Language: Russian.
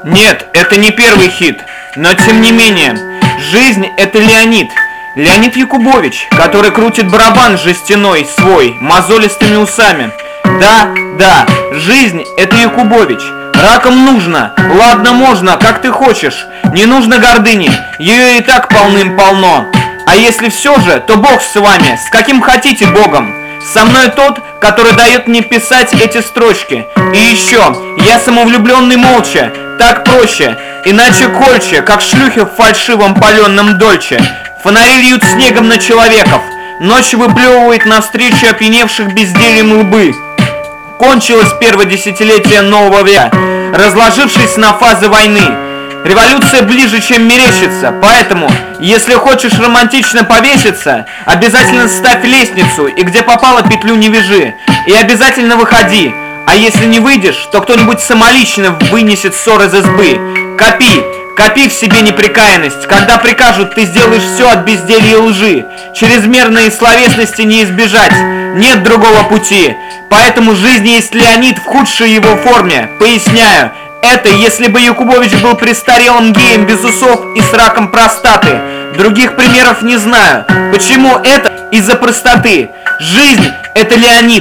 Нет, это не первый хит, но тем не менее. Жизнь — это Леонид. Леонид Якубович, который крутит барабан жестяной свой, мозолистыми усами. Да, да, жизнь — это Якубович. Раком нужно, ладно можно, как ты хочешь. Не нужно гордыни, ее и так полным-полно. А если все же, то Бог с вами, с каким хотите Богом. Со мной тот, который дает мне писать эти строчки. И еще, я самовлюбленный молча, так проще, иначе кольче, как шлюхи в фальшивом паленном дольче. Фонари льют снегом на человеков, ночь выплевывает навстречу опьяневших бездельем лбы. Кончилось первое десятилетие нового века, разложившись на фазы войны. Революция ближе, чем мерещится, поэтому, если хочешь романтично повеситься, обязательно ставь лестницу и где попало петлю не вяжи, и обязательно выходи, а если не выйдешь, то кто-нибудь самолично вынесет ссор из избы. Копи, копи в себе непрекаянность, когда прикажут, ты сделаешь все от безделья и лжи, чрезмерной словесности не избежать, нет другого пути, поэтому жизнь есть Леонид в худшей его форме, поясняю. Это если бы Якубович был престарелым геем без усов и с раком простаты. Других примеров не знаю. Почему это? Из-за простоты. Жизнь — это Леонид.